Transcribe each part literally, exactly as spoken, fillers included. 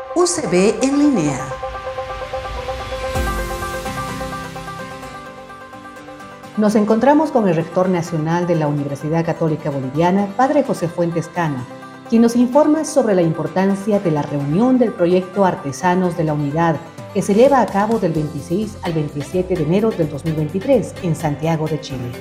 U C B en línea. Nos encontramos con el rector nacional de la Universidad Católica Boliviana, Padre José Fuentes Cana, quien nos informa sobre la importancia de la reunión del proyecto Artesanos de la Unidad, que se lleva a cabo del veintiséis al veintisiete de enero del dos mil veintitrés en Santiago de Chile.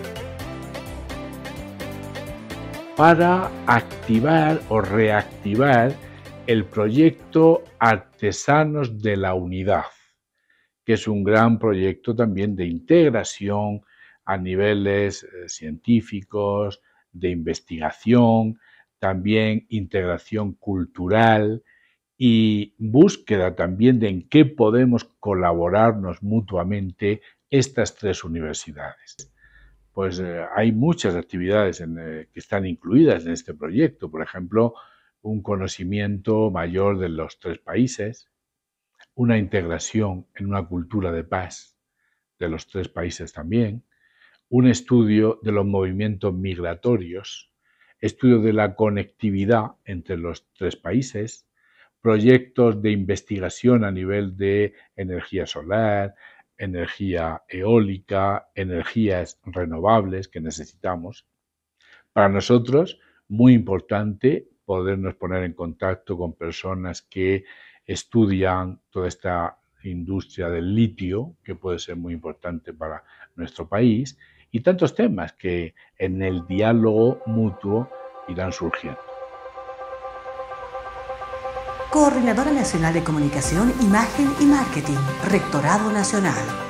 Para activar o reactivar el proyecto Artesanos de la Unidad, que es un gran proyecto también de integración a niveles eh, científicos, de investigación, también integración cultural y búsqueda también de en qué podemos colaborarnos mutuamente estas tres universidades. Pues eh, hay muchas actividades en, eh, que están incluidas en este proyecto. Por ejemplo, un conocimiento mayor de los tres países, una integración en una cultura de paz de los tres países también, un estudio de los movimientos migratorios, estudio de la conectividad entre los tres países, proyectos de investigación a nivel de energía solar, energía eólica, energías renovables que necesitamos. Para nosotros, muy importante podernos poner en contacto con personas que estudian toda esta industria del litio, que puede ser muy importante para nuestro país, y tantos temas que en el diálogo mutuo irán surgiendo. Coordinadora Nacional de Comunicación, Imagen y Marketing, Rectorado Nacional.